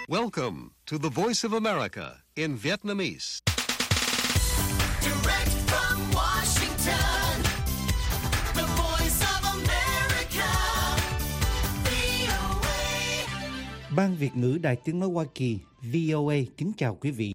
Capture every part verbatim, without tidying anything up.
Welcome to the Voice of America in Vietnamese. Direct from Washington, the Voice of America, vê o a. Ban Việt ngữ Đài Tiếng nói Hoa Kỳ vê o a kính chào quý vị.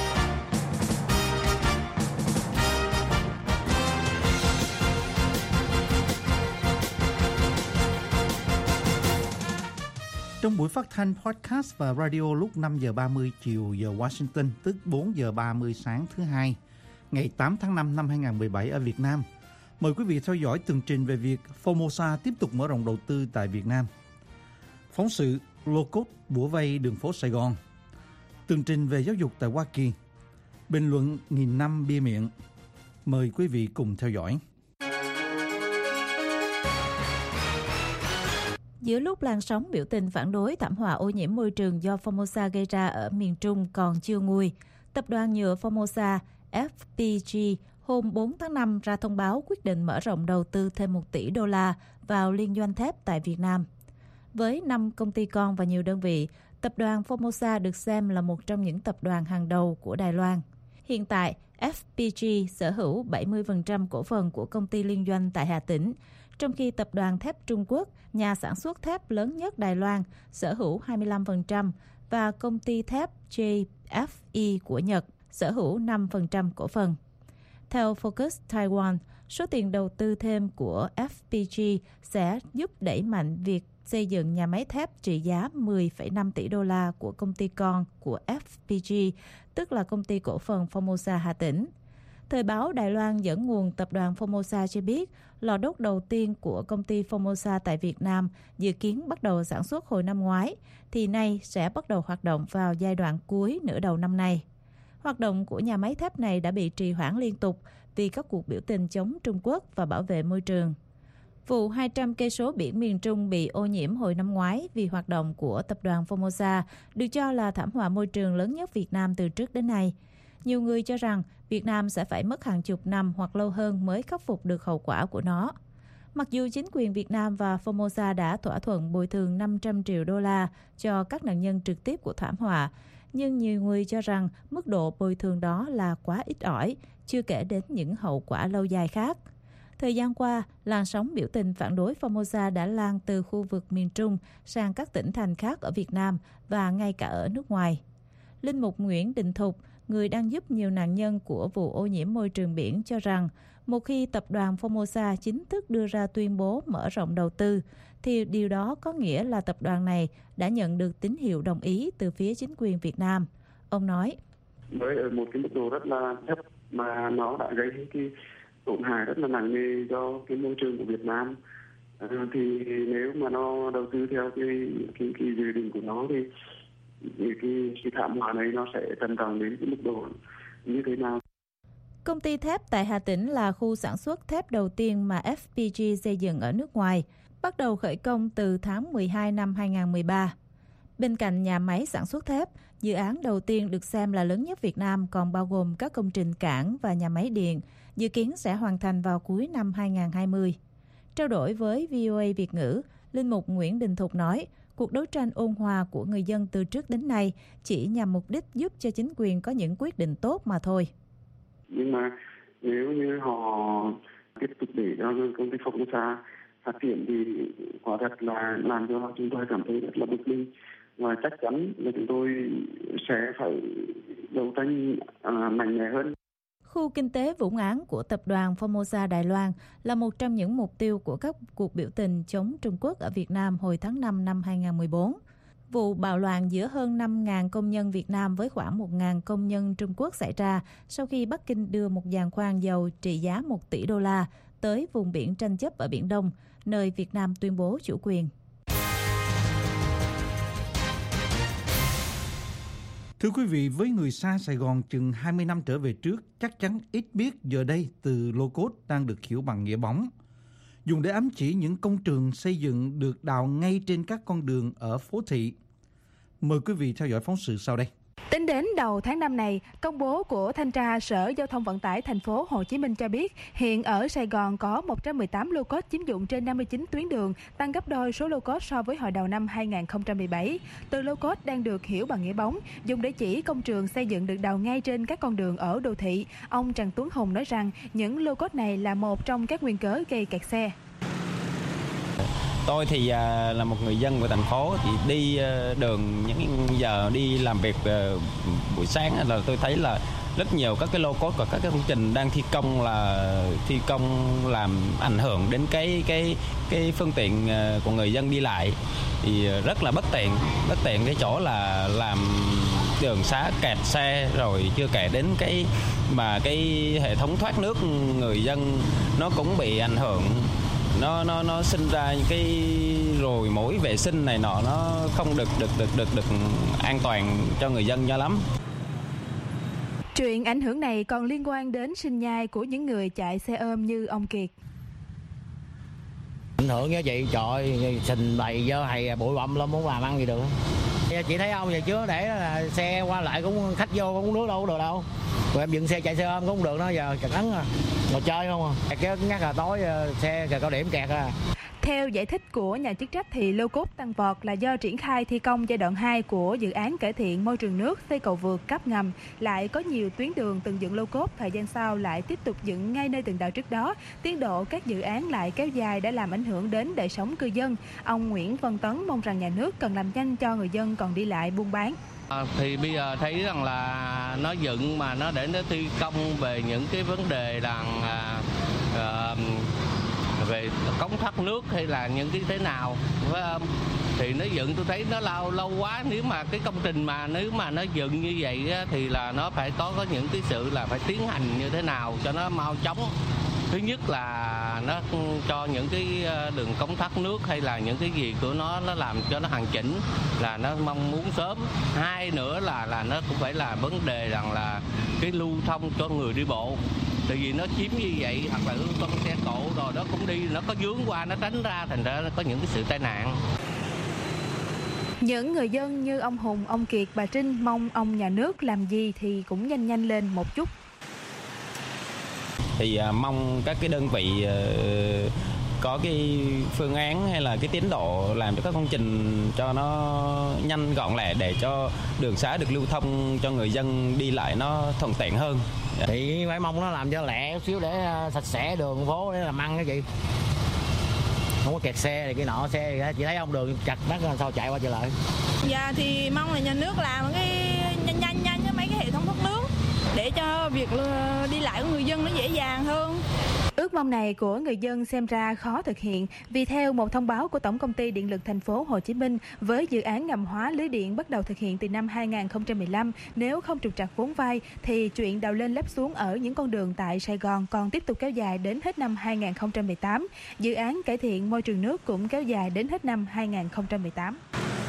Trong buổi phát thanh podcast và radio lúc năm giờ ba mươi chiều giờ Washington, tức bốn giờ ba mươi sáng thứ hai, ngày tám tháng năm năm hai nghìn không trăm mười bảy ở Việt Nam. Mời quý vị theo dõi tường trình về việc Formosa tiếp tục mở rộng đầu tư tại Việt Nam. Phóng sự lô cốt bủa vây đường phố Sài Gòn. Tường trình về giáo dục tại Hoa Kỳ. Bình luận nghìn năm bia miệng. Mời quý vị cùng theo dõi. Giữa lúc làn sóng biểu tình phản đối thảm họa ô nhiễm môi trường do Formosa gây ra ở miền Trung còn chưa nguôi, tập đoàn nhựa Formosa ép pê giê hôm bốn tháng năm ra thông báo quyết định mở rộng đầu tư thêm một tỷ đô la vào liên doanh thép tại Việt Nam. Với năm công ty con và nhiều đơn vị, tập đoàn Formosa được xem là một trong những tập đoàn hàng đầu của Đài Loan. Hiện tại, ép pê giê sở hữu bảy mươi phần trăm cổ phần của công ty liên doanh tại Hà Tĩnh, trong khi tập đoàn thép Trung Quốc, nhà sản xuất thép lớn nhất Đài Loan, sở hữu hai mươi lăm phần trăm và công ty thép giê ép e của Nhật sở hữu năm phần trăm cổ phần. Theo Focus Taiwan, số tiền đầu tư thêm của ép pê giê sẽ giúp đẩy mạnh việc xây dựng nhà máy thép trị giá mười phẩy năm tỷ đô la của công ty con của ép pê giê, tức là công ty cổ phần Formosa Hà Tĩnh. Thời báo Đài Loan dẫn nguồn tập đoàn Formosa cho biết, lò đốt đầu tiên của công ty Formosa tại Việt Nam dự kiến bắt đầu sản xuất hồi năm ngoái, thì nay sẽ bắt đầu hoạt động vào giai đoạn cuối nửa đầu năm nay. Hoạt động của nhà máy thép này đã bị trì hoãn liên tục vì các cuộc biểu tình chống Trung Quốc và bảo vệ môi trường. Vụ hai trăm cây số biển miền Trung bị ô nhiễm hồi năm ngoái vì hoạt động của tập đoàn Formosa được cho là thảm họa môi trường lớn nhất Việt Nam từ trước đến nay. Nhiều người cho rằng Việt Nam sẽ phải mất hàng chục năm hoặc lâu hơn mới khắc phục được hậu quả của nó. Mặc dù chính quyền Việt Nam và Formosa đã thỏa thuận bồi thường năm trăm triệu đô la cho các nạn nhân trực tiếp của thảm họa, nhưng nhiều người cho rằng mức độ bồi thường đó là quá ít ỏi, chưa kể đến những hậu quả lâu dài khác. Thời gian qua, làn sóng biểu tình phản đối Formosa đã lan từ khu vực miền Trung sang các tỉnh thành khác ở Việt Nam và ngay cả ở nước ngoài. Linh mục Nguyễn Đình Thục, người đang giúp nhiều nạn nhân của vụ ô nhiễm môi trường biển, cho rằng một khi tập đoàn Formosa chính thức đưa ra tuyên bố mở rộng đầu tư, thì điều đó có nghĩa là tập đoàn này đã nhận được tín hiệu đồng ý từ phía chính quyền Việt Nam. Ông nói, với ở một cái mức độ rất là thấp mà nó đã gây cái tổn hại rất là nặng nề cho cái môi trường của Việt Nam, à, thì nếu mà nó đầu tư theo cái cái, cái dự định của nó thì Thì cái, cái thảm họa này nó sẽ trầm trọng đến cái mức độ như thế nào. Công ty thép tại Hà Tĩnh là khu sản xuất thép đầu tiên mà ép pê giê xây dựng ở nước ngoài, bắt đầu khởi công từ tháng mười hai năm hai nghìn không trăm mười ba. Bên cạnh nhà máy sản xuất thép, dự án đầu tiên được xem là lớn nhất Việt Nam còn bao gồm các công trình cảng và nhà máy điện, dự kiến sẽ hoàn thành vào cuối năm hai nghìn không trăm hai mươi. Trao đổi với vê o a Việt ngữ, Linh mục Nguyễn Đình Thục nói, cuộc đấu tranh ôn hòa của người dân từ trước đến nay chỉ nhằm mục đích giúp cho chính quyền có những quyết định tốt mà thôi. Nhưng mà nếu như họ tiếp tục để cho công ty Formosa phát triển thì quả thật là làm cho chúng tôi cảm thấy rất là bực mình, và chắc chắn là chúng tôi sẽ phải đấu tranh à, mạnh mẽ hơn. Khu kinh tế Vũng Áng của tập đoàn Formosa Đài Loan là một trong những mục tiêu của các cuộc biểu tình chống Trung Quốc ở Việt Nam hồi tháng năm năm hai nghìn không trăm mười bốn. Vụ bạo loạn giữa hơn năm nghìn công nhân Việt Nam với khoảng một nghìn công nhân Trung Quốc xảy ra sau khi Bắc Kinh đưa một giàn khoan dầu trị giá một tỷ đô la tới vùng biển tranh chấp ở Biển Đông, nơi Việt Nam tuyên bố chủ quyền. Thưa quý vị, với người xa Sài Gòn chừng hai mươi năm trở về trước, chắc chắn ít biết giờ đây từ lô cốt đang được hiểu bằng nghĩa bóng, dùng để ám chỉ những công trường xây dựng được đào ngay trên các con đường ở phố thị. Mời quý vị theo dõi phóng sự sau đây. Tính đến đầu tháng năm này, công bố của Thanh tra Sở Giao thông Vận tải Thành phố Hồ Chí Minh cho biết, hiện ở Sài Gòn có một trăm mười tám lô cốt chiếm dụng trên năm mươi chín tuyến đường, tăng gấp đôi số lô cốt so với hồi đầu năm hai không một bảy. Từ lô cốt đang được hiểu bằng nghĩa bóng, dùng để chỉ công trường xây dựng được đào ngay trên các con đường ở đô thị. Ông Trần Tuấn Hùng nói rằng những lô cốt này là một trong các nguyên cớ gây kẹt xe. Tôi thì là một người dân của thành phố, thì đi đường những giờ đi làm việc buổi sáng là tôi thấy là rất nhiều các cái lô cốt và các cái công trình đang thi công là thi công làm ảnh hưởng đến cái cái cái phương tiện của người dân đi lại, thì rất là bất tiện, bất tiện cái chỗ là làm đường xá kẹt xe, rồi chưa kể đến cái mà cái hệ thống thoát nước người dân nó cũng bị ảnh hưởng. nó nó nó sinh ra những cái ruồi muỗi vệ sinh này nọ, nó không được được được được được an toàn cho người dân cho lắm. Chuyện ảnh hưởng này còn liên quan đến sinh nhai của những người chạy xe ôm như ông Kiệt. Ảnh hưởng như vậy, trời, sình bày dơ hay bụi bặm lắm, muốn làm ăn gì được. Chị thấy không, giờ chứ để là xe qua lại cũng khách vô cũng nước đâu có được đâu. Rồi em dừng xe chạy xe ôm cũng không được nữa, giờ chặt nắng à, ngồi chơi không à. Cái nhắc là tối xe cao điểm kẹt à. Theo giải thích của nhà chức trách thì lô cốt tăng vọt là do triển khai thi công giai đoạn hai của dự án cải thiện môi trường nước xây cầu vượt cáp ngầm, lại có nhiều tuyến đường từng dựng lô cốt, thời gian sau lại tiếp tục dựng ngay nơi từng đào trước đó. Tiến độ các dự án lại kéo dài đã làm ảnh hưởng đến đời sống cư dân. Ông Nguyễn Văn Tấn mong rằng nhà nước cần làm nhanh cho người dân còn đi lại buôn bán. À, thì bây giờ thấy rằng là nó dựng mà nó để nó thi công về những cái vấn đề là à, à, về cống thoát nước hay là những cái thế nào, phải không? Thì nó dựng tôi thấy nó lâu lâu quá. Nếu mà cái công trình mà nếu mà nó dựng như vậy á, thì là nó phải có có những cái sự là phải tiến hành như thế nào cho nó mau chóng. Thứ nhất là nó cho những cái đường cống thoát nước hay là những cái gì của nó nó làm cho nó hoàn chỉnh là nó mong muốn sớm. Hai nữa là là nó cũng phải là vấn đề rằng là cái lưu thông cho người đi bộ. Tại vì nó chiếm như vậy, hoặc là con xe cộ rồi nó cũng đi, nó có vướng qua, nó tránh ra, thành ra nó có những cái sự tai nạn. Những người dân như ông Hùng, ông Kiệt, bà Trinh mong ông nhà nước làm gì thì cũng nhanh nhanh lên một chút. Thì uh, mong các cái đơn vị uh, có cái phương án hay là cái tiến độ làm cho các công trình cho nó nhanh gọn lẹ, để cho đường xá được lưu thông cho người dân đi lại nó thuận tiện hơn. Thì phải mong nó làm cho lẹ xíu để sạch sẽ đường phố để làm ăn cái gì. Không có kẹt xe thì cái nọ xe, chị thấy ông đường chặt đất sao chạy qua chạy lại. Dạ thì mong là nhà nước làm cái nhanh nhanh nhanh với mấy cái hệ thống thoát nước để cho việc đi lại của người dân nó dễ dàng hơn. Ước mong này của người dân xem ra khó thực hiện, vì theo một thông báo của Tổng công ty Điện lực Thành phố Hồ Chí Minh, với dự án ngầm hóa lưới điện bắt đầu thực hiện từ năm hai không một lăm, nếu không trục trặc vốn vay thì chuyện đào lên lấp xuống ở những con đường tại Sài Gòn còn tiếp tục kéo dài đến hết năm hai không một tám. Dự án cải thiện môi trường nước cũng kéo dài đến hết năm hai không một tám.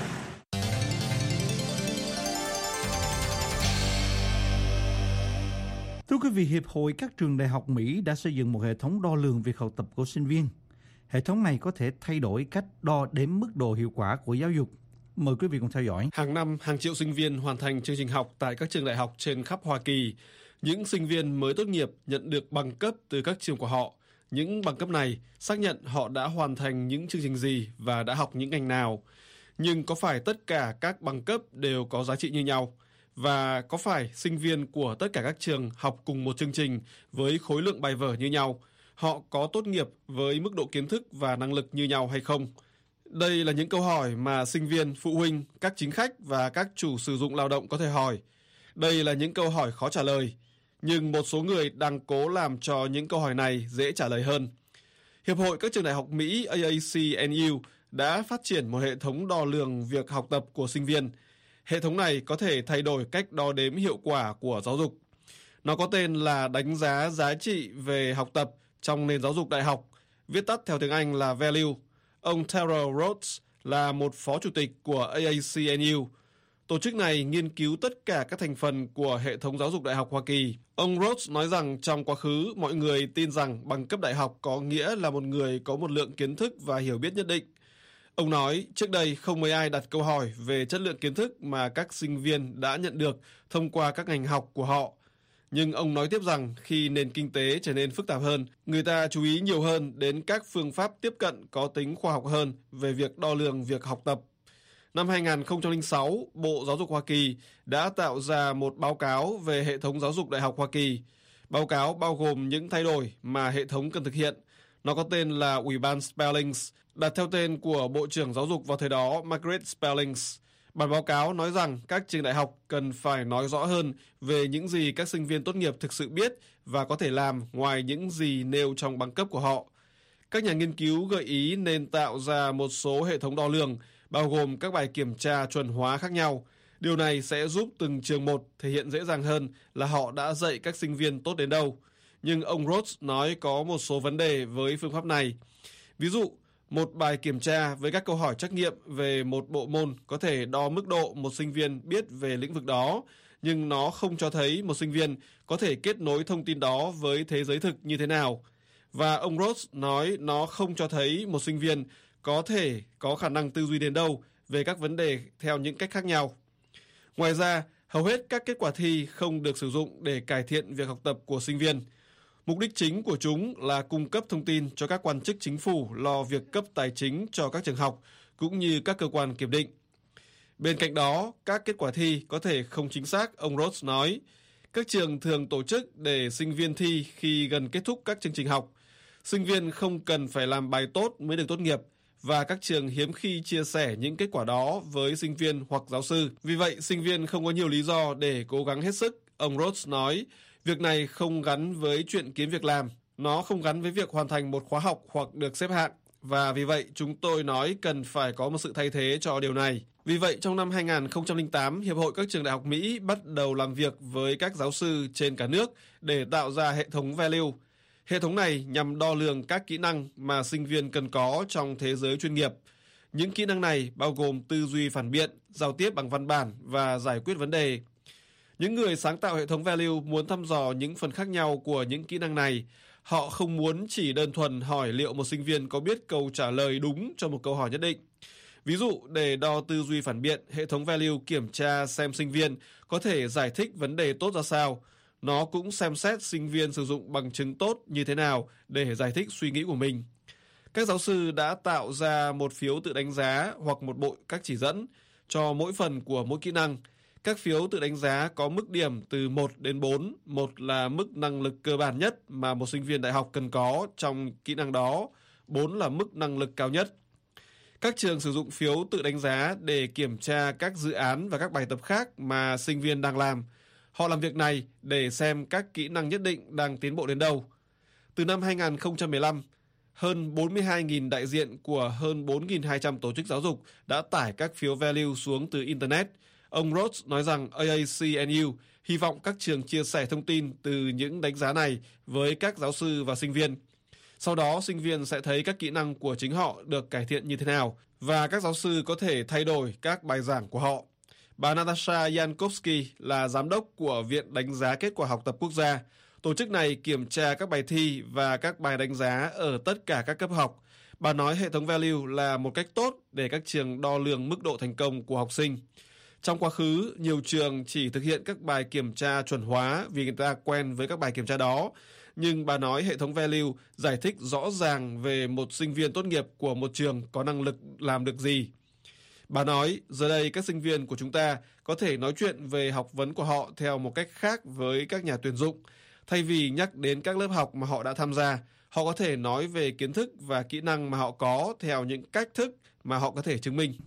Thưa quý vị, Hiệp hội các trường đại học Mỹ đã xây dựng một hệ thống đo lường việc học tập của sinh viên. Hệ thống này có thể thay đổi cách đo đếm mức độ hiệu quả của giáo dục. Mời quý vị cùng theo dõi. Hàng năm, hàng triệu sinh viên hoàn thành chương trình học tại các trường đại học trên khắp Hoa Kỳ. Những sinh viên mới tốt nghiệp nhận được bằng cấp từ các trường của họ. Những bằng cấp này xác nhận họ đã hoàn thành những chương trình gì và đã học những ngành nào. Nhưng có phải tất cả các bằng cấp đều có giá trị như nhau? Và có phải sinh viên của tất cả các trường học cùng một chương trình với khối lượng bài vở như nhau, họ có tốt nghiệp với mức độ kiến thức và năng lực như nhau hay không? Đây là những câu hỏi mà sinh viên, phụ huynh, các chính khách và các chủ sử dụng lao động có thể hỏi. Đây là những câu hỏi khó trả lời, nhưng một số người đang cố làm cho những câu hỏi này dễ trả lời hơn. Hiệp hội các trường đại học Mỹ A A C N U đã phát triển một hệ thống đo lường việc học tập của sinh viên. Hệ thống này có thể thay đổi cách đo đếm hiệu quả của giáo dục. Nó có tên là đánh giá giá trị về học tập trong nền giáo dục đại học, viết tắt theo tiếng Anh là Value. Ông Terrell Rhodes là một phó chủ tịch của A A C N U. Tổ chức này nghiên cứu tất cả các thành phần của hệ thống giáo dục đại học Hoa Kỳ. Ông Rhodes nói rằng trong quá khứ, mọi người tin rằng bằng cấp đại học có nghĩa là một người có một lượng kiến thức và hiểu biết nhất định. Ông nói trước đây không mấy ai đặt câu hỏi về chất lượng kiến thức mà các sinh viên đã nhận được thông qua các ngành học của họ. Nhưng ông nói tiếp rằng khi nền kinh tế trở nên phức tạp hơn, người ta chú ý nhiều hơn đến các phương pháp tiếp cận có tính khoa học hơn về việc đo lường việc học tập. Năm hai không không sáu, Bộ Giáo dục Hoa Kỳ đã tạo ra một báo cáo về hệ thống giáo dục đại học Hoa Kỳ. Báo cáo bao gồm những thay đổi mà hệ thống cần thực hiện. Nó có tên là Ủy ban Spellings, đặt theo tên của Bộ trưởng Giáo dục vào thời đó Margaret Spellings. Bản báo cáo nói rằng các trường đại học cần phải nói rõ hơn về những gì các sinh viên tốt nghiệp thực sự biết và có thể làm ngoài những gì nêu trong bằng cấp của họ. Các nhà nghiên cứu gợi ý nên tạo ra một số hệ thống đo lường, bao gồm các bài kiểm tra chuẩn hóa khác nhau. Điều này sẽ giúp từng trường một thể hiện dễ dàng hơn là họ đã dạy các sinh viên tốt đến đâu. Nhưng ông Rhodes nói có một số vấn đề với phương pháp này. Ví dụ, một bài kiểm tra với các câu hỏi trắc nghiệm về một bộ môn có thể đo mức độ một sinh viên biết về lĩnh vực đó, nhưng nó không cho thấy một sinh viên có thể kết nối thông tin đó với thế giới thực như thế nào. Và ông Rhodes nói nó không cho thấy một sinh viên có thể có khả năng tư duy đến đâu về các vấn đề theo những cách khác nhau. Ngoài ra, hầu hết các kết quả thi không được sử dụng để cải thiện việc học tập của sinh viên. Mục đích chính của chúng là cung cấp thông tin cho các quan chức chính phủ lo việc cấp tài chính cho các trường học, cũng như các cơ quan kiểm định. Bên cạnh đó, các kết quả thi có thể không chính xác, ông Rhodes nói. Các trường thường tổ chức để sinh viên thi khi gần kết thúc các chương trình học. Sinh viên không cần phải làm bài tốt mới được tốt nghiệp, và các trường hiếm khi chia sẻ những kết quả đó với sinh viên hoặc giáo sư. Vì vậy, sinh viên không có nhiều lý do để cố gắng hết sức, ông Rhodes nói. Việc này không gắn với chuyện kiếm việc làm, nó không gắn với việc hoàn thành một khóa học hoặc được xếp hạng, và vì vậy chúng tôi nói cần phải có một sự thay thế cho điều này. Vì vậy, trong năm hai không không tám, Hiệp hội các trường đại học Mỹ bắt đầu làm việc với các giáo sư trên cả nước để tạo ra hệ thống value. Hệ thống này nhằm đo lường các kỹ năng mà sinh viên cần có trong thế giới chuyên nghiệp. Những kỹ năng này bao gồm tư duy phản biện, giao tiếp bằng văn bản và giải quyết vấn đề. Những người sáng tạo hệ thống value muốn thăm dò những phần khác nhau của những kỹ năng này. Họ không muốn chỉ đơn thuần hỏi liệu một sinh viên có biết câu trả lời đúng cho một câu hỏi nhất định. Ví dụ, để đo tư duy phản biện, hệ thống value kiểm tra xem sinh viên có thể giải thích vấn đề tốt ra sao. Nó cũng xem xét sinh viên sử dụng bằng chứng tốt như thế nào để giải thích suy nghĩ của mình. Các giáo sư đã tạo ra một phiếu tự đánh giá hoặc một bộ các chỉ dẫn cho mỗi phần của mỗi kỹ năng. Các phiếu tự đánh giá có mức điểm từ một đến bốn. một là mức năng lực cơ bản nhất mà một sinh viên đại học cần có trong kỹ năng đó. bốn là mức năng lực cao nhất. Các trường sử dụng phiếu tự đánh giá để kiểm tra các dự án và các bài tập khác mà sinh viên đang làm. Họ làm việc này để xem các kỹ năng nhất định đang tiến bộ đến đâu. Từ năm hai không một lăm, hơn bốn mươi hai nghìn đại diện của hơn bốn nghìn hai trăm tổ chức giáo dục đã tải các phiếu value xuống từ Internet. Ông Rhodes nói rằng a a xê en u hy vọng các trường chia sẻ thông tin từ những đánh giá này với các giáo sư và sinh viên. Sau đó, sinh viên sẽ thấy các kỹ năng của chính họ được cải thiện như thế nào, và các giáo sư có thể thay đổi các bài giảng của họ. Bà Natasha Jankowski là giám đốc của Viện Đánh giá Kết quả Học tập Quốc gia. Tổ chức này kiểm tra các bài thi và các bài đánh giá ở tất cả các cấp học. Bà nói hệ thống value là một cách tốt để các trường đo lường mức độ thành công của học sinh. Trong quá khứ, nhiều trường chỉ thực hiện các bài kiểm tra chuẩn hóa vì người ta quen với các bài kiểm tra đó. Nhưng bà nói hệ thống value giải thích rõ ràng về một sinh viên tốt nghiệp của một trường có năng lực làm được gì. Bà nói, giờ đây các sinh viên của chúng ta có thể nói chuyện về học vấn của họ theo một cách khác với các nhà tuyển dụng. Thay vì nhắc đến các lớp học mà họ đã tham gia, họ có thể nói về kiến thức và kỹ năng mà họ có theo những cách thức mà họ có thể chứng minh.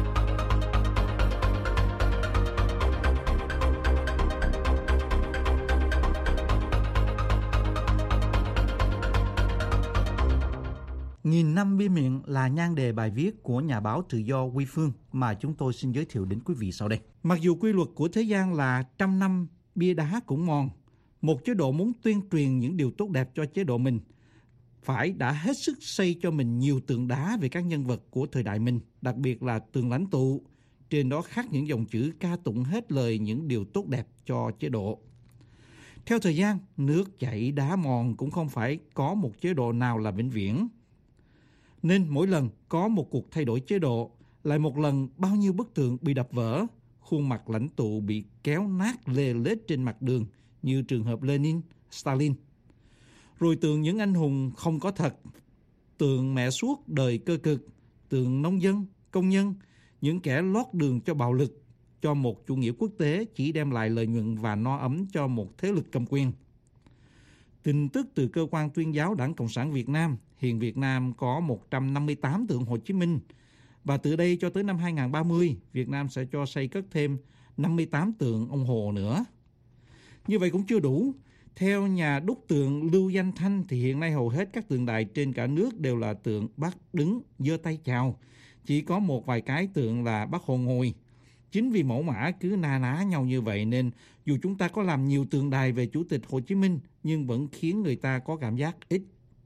Nghìn năm bia miệng là nhan đề bài viết của nhà báo tự do Huy Phương mà chúng tôi xin giới thiệu đến quý vị sau đây. Mặc dù quy luật của thế gian là trăm năm bia đá cũng mòn, một chế độ muốn tuyên truyền những điều tốt đẹp cho chế độ mình phải đã hết sức xây cho mình nhiều tượng đá về các nhân vật của thời đại mình, đặc biệt là tường lãnh tụ. Trên đó khắc những dòng chữ ca tụng hết lời những điều tốt đẹp cho chế độ. Theo thời gian, nước chảy đá mòn cũng không phải có một chế độ nào là vĩnh viễn. Nên mỗi lần có một cuộc thay đổi chế độ, lại một lần bao nhiêu bức tượng bị đập vỡ, khuôn mặt lãnh tụ bị kéo nát lê lết trên mặt đường như trường hợp Lenin, Stalin. Rồi tượng những anh hùng không có thật, tượng mẹ suốt đời cơ cực, tượng nông dân, công nhân, những kẻ lót đường cho bạo lực, cho một chủ nghĩa quốc tế chỉ đem lại lợi nhuận và no ấm cho một thế lực cầm quyền. Tin tức từ cơ quan tuyên giáo Đảng Cộng sản Việt Nam, hiện Việt Nam có một trăm năm mươi tám tượng Hồ Chí Minh, và từ đây cho tới năm hai không ba không, Việt Nam sẽ cho xây cất thêm năm mươi tám tượng ông Hồ nữa. Như vậy cũng chưa đủ. Theo nhà đúc tượng Lưu Danh Thanh thì hiện nay hầu hết các tượng đài trên cả nước đều là tượng Bác đứng giơ tay chào. Chỉ có một vài cái tượng là Bác Hồ ngồi. Chính vì mẫu mã cứ na ná nhau như vậy nên dù chúng ta có làm nhiều tượng đài về Chủ tịch Hồ Chí Minh nhưng vẫn khiến người ta có cảm giác ít.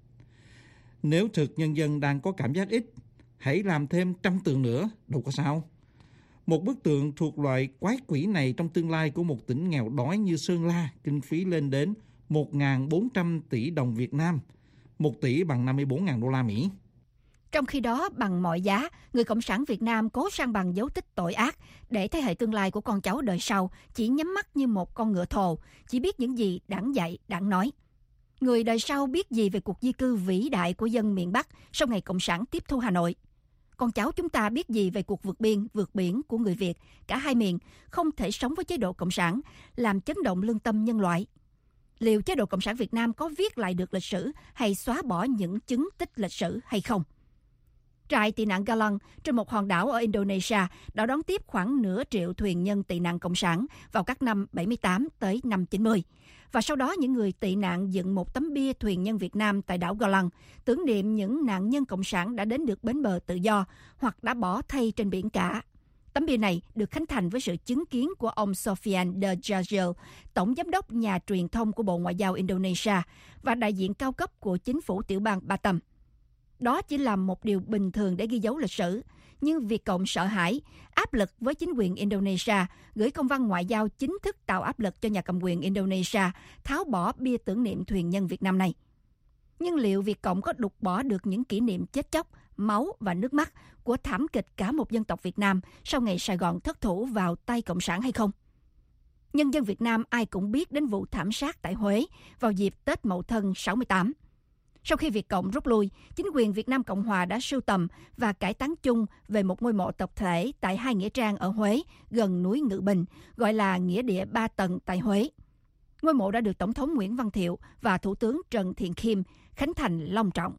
Nếu thực nhân dân đang có cảm giác ít, hãy làm thêm trăm tượng nữa, đâu có sao. Một bức tượng thuộc loại quái quỷ này trong tương lai của một tỉnh nghèo đói như Sơn La, kinh phí lên đến một nghìn bốn trăm tỷ đồng Việt Nam, một tỷ bằng năm mươi bốn nghìn đô la Mỹ. Trong khi đó, bằng mọi giá, người Cộng sản Việt Nam cố san bằng dấu tích tội ác để thế hệ tương lai của con cháu đời sau chỉ nhắm mắt như một con ngựa thồ, chỉ biết những gì Đảng dạy, Đảng nói. Người đời sau biết gì về cuộc di cư vĩ đại của dân miền Bắc sau ngày Cộng sản tiếp thu Hà Nội? Con cháu chúng ta biết gì về cuộc vượt biên, vượt biển của người Việt, cả hai miền không thể sống với chế độ Cộng sản, làm chấn động lương tâm nhân loại? Liệu chế độ Cộng sản Việt Nam có viết lại được lịch sử hay xóa bỏ những chứng tích lịch sử hay không? Trại tị nạn Galang trên một hòn đảo ở Indonesia đã đón tiếp khoảng nửa triệu thuyền nhân tị nạn Cộng sản vào các năm bảy mươi tám tới năm chín mươi. Và sau đó những người tị nạn dựng một tấm bia thuyền nhân Việt Nam tại đảo Galang, tưởng niệm những nạn nhân Cộng sản đã đến được bến bờ tự do hoặc đã bỏ thay trên biển cả. Tấm bia này được khánh thành với sự chứng kiến của ông Sofian de Jajil, Tổng Giám đốc Nhà truyền thông của Bộ Ngoại giao Indonesia và đại diện cao cấp của chính phủ tiểu bang Batam. Đó chỉ là một điều bình thường để ghi dấu lịch sử, nhưng Việt Cộng sợ hãi, áp lực với chính quyền Indonesia, gửi công văn ngoại giao chính thức tạo áp lực cho nhà cầm quyền Indonesia tháo bỏ bia tưởng niệm thuyền nhân Việt Nam này. Nhưng liệu Việt Cộng có đục bỏ được những kỷ niệm chết chóc, máu và nước mắt của thảm kịch cả một dân tộc Việt Nam sau ngày Sài Gòn thất thủ vào tay Cộng sản hay không? Nhân dân Việt Nam ai cũng biết đến vụ thảm sát tại Huế vào dịp Tết Mậu Thân sáu mươi tám. Sau khi Việt Cộng rút lui, chính quyền Việt Nam Cộng Hòa đã sưu tầm và cải táng chung về một ngôi mộ tập thể tại hai nghĩa trang ở Huế, gần núi Ngự Bình, gọi là nghĩa địa ba tầng tại Huế. Ngôi mộ đã được Tổng thống Nguyễn Văn Thiệu và Thủ tướng Trần Thiện Khiêm khánh thành long trọng.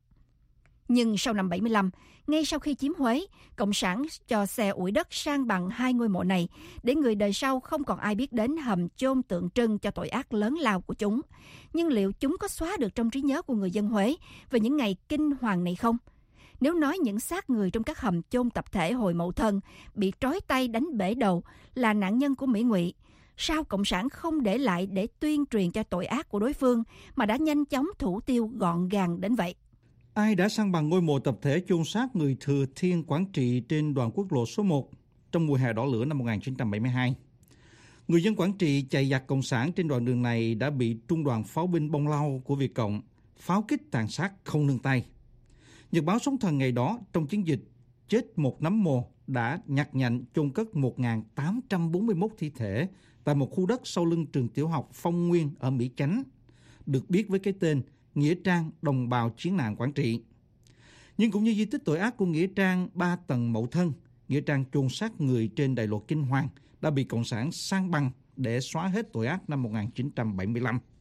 Nhưng sau năm bảy mươi lăm, ngay sau khi chiếm Huế, Cộng sản cho xe ủi đất san bằng hai ngôi mộ này để người đời sau không còn ai biết đến hầm chôn tượng trưng cho tội ác lớn lao của chúng. Nhưng liệu chúng có xóa được trong trí nhớ của người dân Huế về những ngày kinh hoàng này không? Nếu nói những xác người trong các hầm chôn tập thể hồi Mậu Thân bị trói tay đánh bể đầu là nạn nhân của Mỹ ngụy, sao Cộng sản không để lại để tuyên truyền cho tội ác của đối phương mà đã nhanh chóng thủ tiêu gọn gàng đến vậy? Ai đã san bằng ngôi mộ tập thể chôn xác người Thừa Thiên Quảng Trị trên đoạn quốc lộ số một trong mùa hè đỏ lửa năm một nghìn chín trăm bảy mươi hai? Người dân Quảng Trị chạy giặc Cộng sản trên đoạn đường này đã bị trung đoàn pháo binh Bông Lau của Việt Cộng pháo kích tàn sát không nương tay. Nhật báo Sóng Thần ngày đó trong chiến dịch chết một nắm mồ đã nhặt nhạnh chôn cất một nghìn tám trăm bốn mươi mốt thi thể tại một khu đất sau lưng trường tiểu học Phong Nguyên ở Mỹ Chánh, được biết với cái tên Nghĩa trang đồng bào chiến nạn Quảng Trị. Nhưng cũng như di tích tội ác của Nghĩa trang ba tầng Mậu Thân, Nghĩa trang chôn xác người trên đại lộ Kinh Hoàng đã bị Cộng sản san bằng để xóa hết tội ác năm một nghìn chín trăm bảy mươi lăm.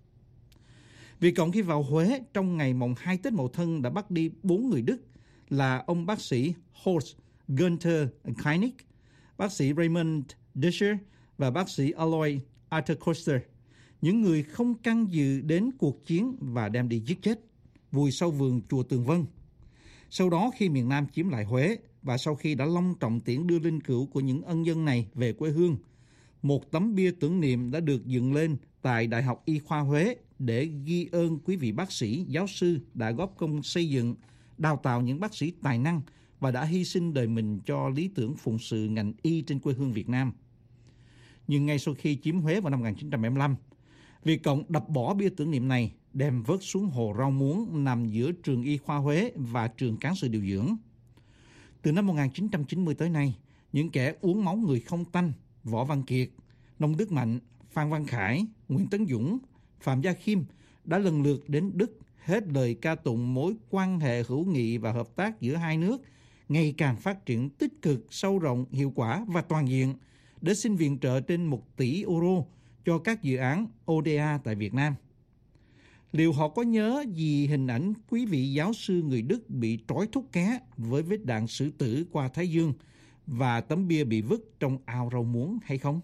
Việt Cộng khi vào Huế trong ngày mồng hai Tết Mậu Thân đã bắt đi bốn người Đức là ông bác sĩ Horst Gunther Keinig, bác sĩ Raymond Discher và bác sĩ Aloy Arthur Koster, những người không can dự đến cuộc chiến và đem đi giết chết, vùi sau vườn chùa Tường Vân. Sau đó khi miền Nam chiếm lại Huế và sau khi đã long trọng tiễn đưa linh cữu của những ân nhân này về quê hương, một tấm bia tưởng niệm đã được dựng lên tại Đại học Y khoa Huế để ghi ơn quý vị bác sĩ, giáo sư đã góp công xây dựng, đào tạo những bác sĩ tài năng và đã hy sinh đời mình cho lý tưởng phụng sự ngành y trên quê hương Việt Nam. Nhưng ngay sau khi chiếm Huế vào năm một nghìn chín trăm bảy mươi lăm, Việt Cộng đập bỏ bia tưởng niệm này đem vớt xuống hồ Rau Muống nằm giữa trường Y khoa Huế và trường Cán sự điều dưỡng. Từ năm một nghìn chín trăm chín mươi tới nay, những kẻ uống máu người không tanh, Võ Văn Kiệt, Nông Đức Mạnh, Phan Văn Khải, Nguyễn Tấn Dũng, Phạm Gia Khiêm đã lần lượt đến Đức hết lời ca tụng mối quan hệ hữu nghị và hợp tác giữa hai nước ngày càng phát triển tích cực, sâu rộng, hiệu quả và toàn diện để xin viện trợ trên một tỷ euro cho các dự án o đê a tại Việt Nam. Liệu họ có nhớ gì hình ảnh quý vị giáo sư người Đức bị trói thúc ké với vết đạn sử tử qua Thái Dương và tấm bia bị vứt trong ao Rau Muống hay không?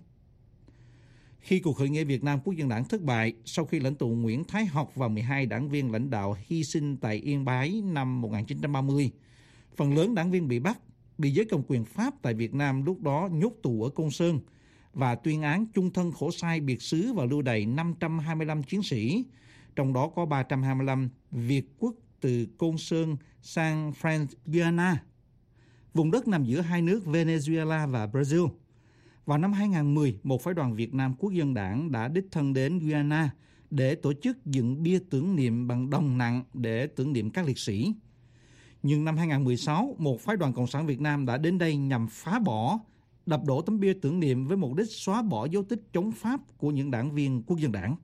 Khi cuộc khởi nghĩa Việt Nam Quốc dân đảng thất bại, sau khi lãnh tụ Nguyễn Thái Học và mười hai đảng viên lãnh đạo hy sinh tại Yên Bái năm một nghìn chín trăm ba mươi, phần lớn đảng viên bị bắt, bị giới cầm quyền Pháp tại Việt Nam lúc đó nhốt tù ở Côn Sơn và tuyên án chung thân khổ sai biệt xứ và lưu đày năm trăm hai mươi lăm chiến sĩ, trong đó có ba trăm hai mươi lăm Việt quốc từ Côn Sơn sang French Guiana, vùng đất nằm giữa hai nước Venezuela và Brazil. Vào năm hai không một không, một phái đoàn Việt Nam Quốc dân đảng đã đích thân đến Guyana để tổ chức dựng bia tưởng niệm bằng đồng nặng để tưởng niệm các liệt sĩ. Nhưng năm hai không một sáu, một phái đoàn Cộng sản Việt Nam đã đến đây nhằm phá bỏ, đập đổ tấm bia tưởng niệm với mục đích xóa bỏ dấu tích chống Pháp của những đảng viên Quốc dân đảng.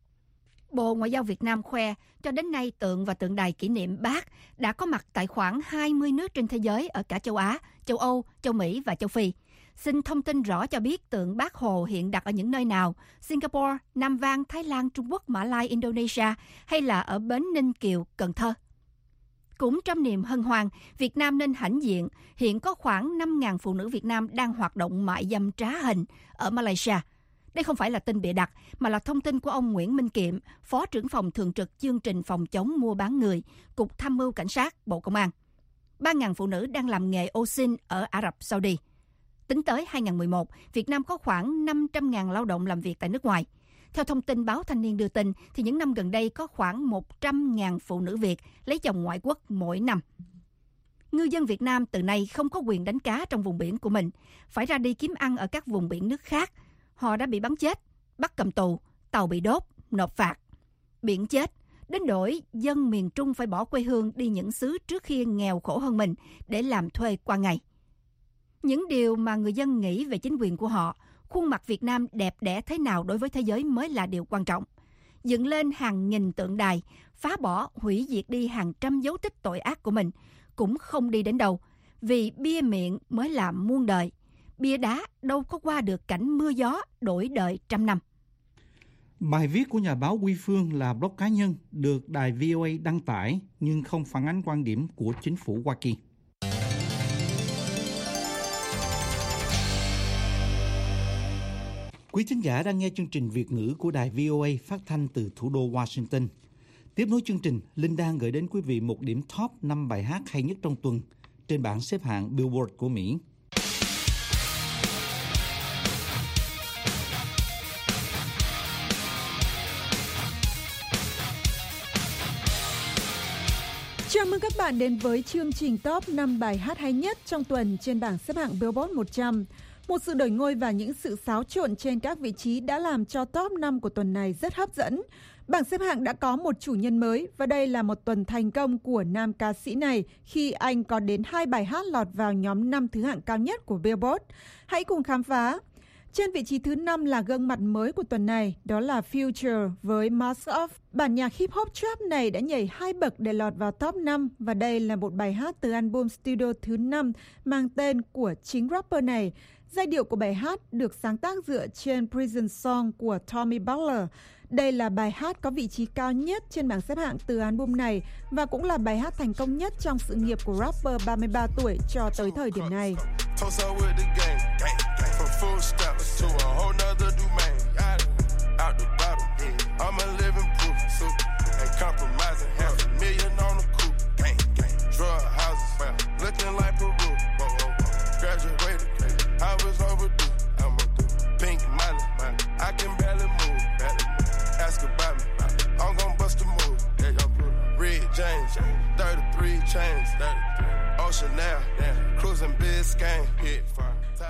Bộ Ngoại giao Việt Nam khoe, cho đến nay tượng và tượng đài kỷ niệm Bác đã có mặt tại khoảng hai mươi nước trên thế giới ở cả châu Á, châu Âu, châu Mỹ và châu Phi. Xin thông tin rõ cho biết tượng Bác Hồ hiện đặt ở những nơi nào: Singapore, Nam Vang, Thái Lan, Trung Quốc, Mã Lai, Indonesia hay là ở Bến Ninh Kiều, Cần Thơ. Cũng trong niềm hân hoan, Việt Nam nên hãnh diện, hiện có khoảng năm nghìn phụ nữ Việt Nam đang hoạt động mại dâm trá hình ở Malaysia. Đây không phải là tin bịa đặt, mà là thông tin của ông Nguyễn Minh Kiệm, Phó trưởng phòng thường trực chương trình phòng chống mua bán người, Cục Tham mưu Cảnh sát, Bộ Công an. ba nghìn phụ nữ đang làm nghề ô sin ở Ả Rập Saudi. Tính tới hai không một một, Việt Nam có khoảng năm trăm nghìn lao động làm việc tại nước ngoài. Theo thông tin báo Thanh niên đưa tin, thì những năm gần đây có khoảng một trăm nghìn phụ nữ Việt lấy chồng ngoại quốc mỗi năm. Ngư dân Việt Nam từ nay không có quyền đánh cá trong vùng biển của mình, phải ra đi kiếm ăn ở các vùng biển nước khác. Họ đã bị bắn chết, bắt cầm tù, tàu bị đốt, nộp phạt. Biển chết, đến nỗi dân miền Trung phải bỏ quê hương đi những xứ trước kia nghèo khổ hơn mình để làm thuê qua ngày. Những điều mà người dân nghĩ về chính quyền của họ, khuôn mặt Việt Nam đẹp đẽ thế nào đối với thế giới mới là điều quan trọng. Dựng lên hàng nghìn tượng đài, phá bỏ, hủy diệt đi hàng trăm dấu tích tội ác của mình cũng không đi đến đâu, vì bia miệng mới là muôn đời. Bia đá đâu có qua được cảnh mưa gió đổi đời trăm năm. Bài viết của nhà báo Quy Phương là blog cá nhân được đài vê o a đăng tải nhưng không phản ánh quan điểm của chính phủ Hoa Kỳ. Quý thính giả đang nghe chương trình Việt ngữ của đài vê o a phát thanh từ thủ đô Washington. Tiếp nối chương trình, Linh đang gửi đến quý vị một điểm top năm bài hát hay nhất trong tuần trên bảng xếp hạng Billboard của Mỹ. Chào mừng các bạn đến với chương trình top năm bài hát hay nhất trong tuần trên bảng xếp hạng Billboard một trăm. Một sự đổi ngôi và những sự xáo trộn trên các vị trí đã làm cho top năm của tuần này rất hấp dẫn. Bảng xếp hạng đã có một chủ nhân mới và đây là một tuần thành công của nam ca sĩ này khi anh có đến hai bài hát lọt vào nhóm năm thứ hạng cao nhất của Billboard. Hãy cùng khám phá. Trên vị trí thứ năm là gương mặt mới của tuần này, đó là Future với Mask Off. Bản nhạc hip hop trap này đã nhảy hai bậc để lọt vào top năm và đây là một bài hát từ album studio thứ năm mang tên của chính rapper này. Giai điệu của bài hát được sáng tác dựa trên Prison Song của Tommy Butler. Đây là bài hát có vị trí cao nhất trên bảng xếp hạng từ album này và cũng là bài hát thành công nhất trong sự nghiệp của rapper ba mươi ba tuổi cho tới thời điểm này.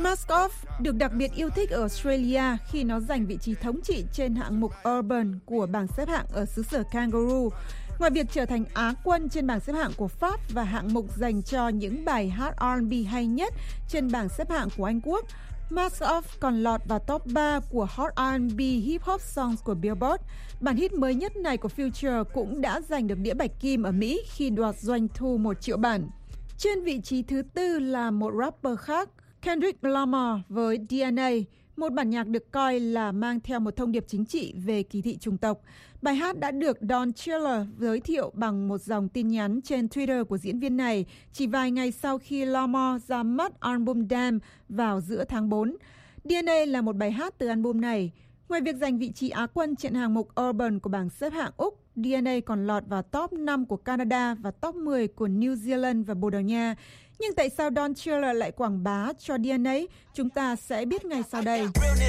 Mask Off được đặc biệt yêu thích ở Australia khi nó giành vị trí thống trị trên hạng mục Urban của bảng xếp hạng ở xứ sở Kangaroo. Ngoài việc trở thành Á quân trên bảng xếp hạng của Pháp và hạng mục dành cho những bài hát R and B hay nhất trên bảng xếp hạng của Anh Quốc, Mask Off còn lọt vào top ba của Hot R and B Hip Hop Songs của Billboard. Bản hit mới nhất này của Future cũng đã giành được đĩa bạch kim ở Mỹ khi đoạt doanh thu một triệu bản. Trên vị trí thứ tư là một rapper khác, Kendrick Lamar với D N A, một bản nhạc được coi là mang theo một thông điệp chính trị về kỳ thị chủng tộc. Bài hát đã được Don Chiller giới thiệu bằng một dòng tin nhắn trên Twitter của diễn viên này chỉ vài ngày sau khi Lamar ra mắt album Damn vào giữa tháng tư. D N A là một bài hát từ album này. Ngoài việc giành vị trí Á quân trên hạng mục Urban của bảng xếp hạng Úc, D N A còn lọt vào top năm của Canada và top mười của New Zealand và Bồ Đào Nha. Nhưng tại sao Don Chiller lại quảng bá cho D N A? Chúng ta sẽ biết ngay sau đây.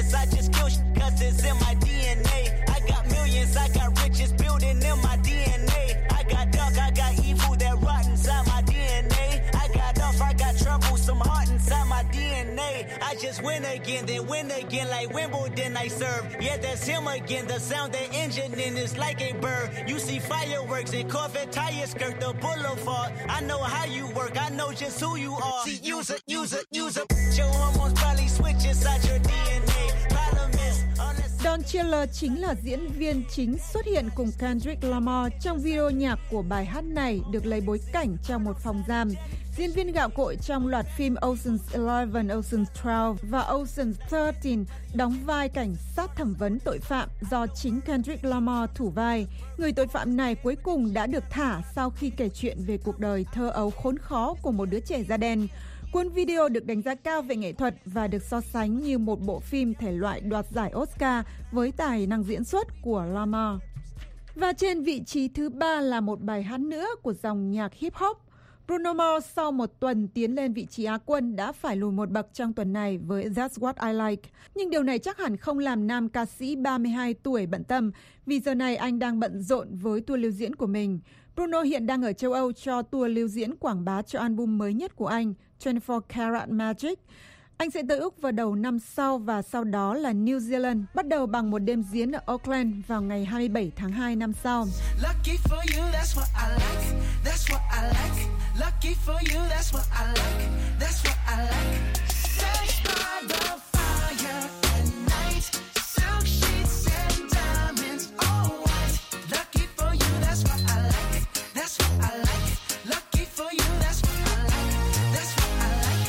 I just win again, then win again like Wimbledon I serve. Yeah, that's him again. The sound that engine in is like a bird. You see fireworks and Corvette tires skirt the boulevard. I know how you work. I know just who you are. See, use it, use it, use it. Your hormones probably switch inside your D N A. Problem is, Don Chiller chính là diễn viên chính xuất hiện cùng Kendrick Lamar trong video nhạc của bài hát này được lấy bối cảnh trong một phòng giam. Diễn viên gạo cội trong loạt phim Ocean's Eleven, Ocean's Twelve và Ocean's Thirteen đóng vai cảnh sát thẩm vấn tội phạm do chính Kendrick Lamar thủ vai. Người tội phạm này cuối cùng đã được thả sau khi kể chuyện về cuộc đời thơ ấu khốn khó của một đứa trẻ da đen. Cuốn video được đánh giá cao về nghệ thuật và được so sánh như một bộ phim thể loại đoạt giải Oscar với tài năng diễn xuất của Lamar. Và trên vị trí thứ ba là một bài hát nữa của dòng nhạc hip hop. Bruno Mars sau một tuần tiến lên vị trí Á quân đã phải lùi một bậc trong tuần này với That's What I Like. Nhưng điều này chắc hẳn không làm nam ca sĩ ba mươi hai tuổi bận tâm, vì giờ này anh đang bận rộn với tour lưu diễn của mình. Bruno hiện đang ở châu Âu cho tour lưu diễn quảng bá cho album mới nhất của anh, hai mươi bốn Karat Magic. Anh sẽ tới Úc vào đầu năm sau và sau đó là New Zealand, bắt đầu bằng một đêm diễn ở Auckland vào ngày hai mươi bảy tháng hai năm sau. Lucky for you, that's what I like. That's what I like. Lucky for you, that's what I like. That's what I like. Sex by the fire at night. Silk sheets and diamonds, all white. Lucky for you, that's what I like. That's what I like. Lucky for you, that's what I like. That's what I like.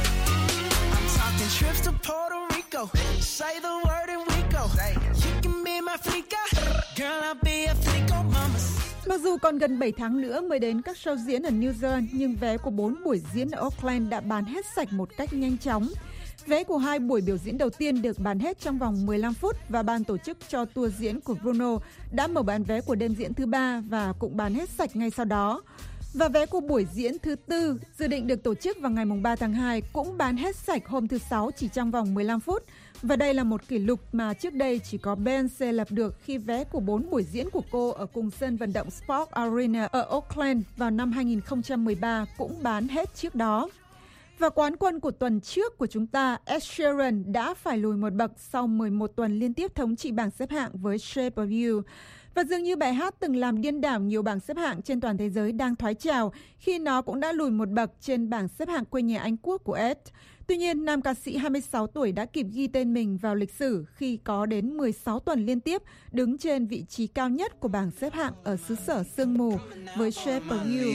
I'm talking trips to Puerto Rico. Say the word and we go. You can be my flica. Girl, I'll be a flico mama. Mặc dù còn gần bảy tháng nữa mới đến các show diễn ở New Zealand, nhưng vé của bốn buổi diễn ở Auckland đã bán hết sạch một cách nhanh chóng. Vé của hai buổi biểu diễn đầu tiên được bán hết trong vòng mười lăm phút và ban tổ chức cho tour diễn của Bruno đã mở bán vé của đêm diễn thứ ba và cũng bán hết sạch ngay sau đó. Và vé của buổi diễn thứ tư dự định được tổ chức vào ngày ba tháng hai cũng bán hết sạch hôm thứ Sáu chỉ trong vòng mười lăm phút. Và đây là một kỷ lục mà trước đây chỉ có Beyoncé lập được khi vé của bốn buổi diễn của cô ở cùng sân vận động Sport Arena ở Auckland vào năm hai nghìn không trăm mười ba cũng bán hết trước đó. Và quán quân của tuần trước của chúng ta, Ed Sheeran đã phải lùi một bậc sau mười một tuần liên tiếp thống trị bảng xếp hạng với Shape of You. Và dường như bài hát từng làm điên đảo nhiều bảng xếp hạng trên toàn thế giới đang thoái trào khi nó cũng đã lùi một bậc trên bảng xếp hạng quê nhà Anh Quốc của Ed. Tuy nhiên, nam ca sĩ hai mươi sáu tuổi đã kịp ghi tên mình vào lịch sử khi có đến mười sáu tuần liên tiếp đứng trên vị trí cao nhất của bảng xếp hạng ở xứ sở sương mù với Shape of You.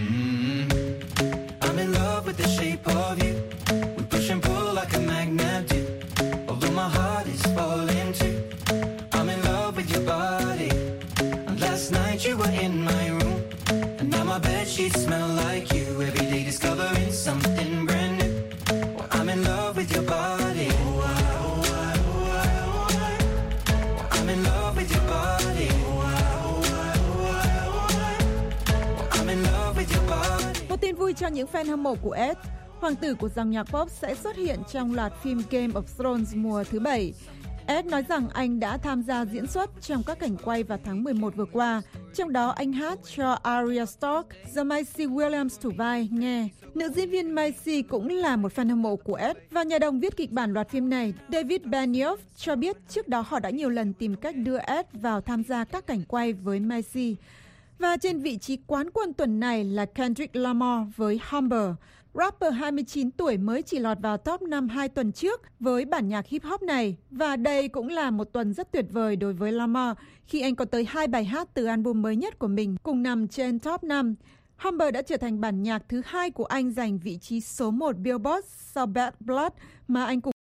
I'm in love with the shape of you. We push and pull like a magnet do. Although my heart is falling too. I'm in love with your body. And last night you were in my room. And now my bedsheets smell like you. Every day discovering something brand new. Well, I'm in love with your body. Oh, I, oh, I, oh, I, oh, I. Well, I'm in love with your body. Oh, I, oh, I, oh, I, oh, I. Well, I'm in love with your body. Một tin vui cho những fan hâm mộ của Ed, hoàng tử của dòng nhạc pop sẽ xuất hiện trong loạt phim Game of Thrones mùa thứ bảy. Ed nói rằng anh đã tham gia diễn xuất trong các cảnh quay vào tháng mười một vừa qua, trong đó anh hát cho Arya Stark do Maisie Williams thủ vai nghe. Nữ diễn viên Maisie cũng là một fan hâm mộ của Ed, và nhà đồng viết kịch bản loạt phim này David Benioff cho biết trước đó họ đã nhiều lần tìm cách đưa Ed vào tham gia các cảnh quay với Maisie. Và trên vị trí quán quân tuần này là Kendrick Lamar với Humber. Rapper hai mươi chín tuổi mới chỉ lọt vào top năm hai tuần trước với bản nhạc hip hop này. Và đây cũng là một tuần rất tuyệt vời đối với Lamar khi anh có tới hai bài hát từ album mới nhất của mình cùng nằm trên top năm. Humber đã trở thành bản nhạc thứ hai của anh giành vị trí số một Billboard sau Bad Blood mà anh cùng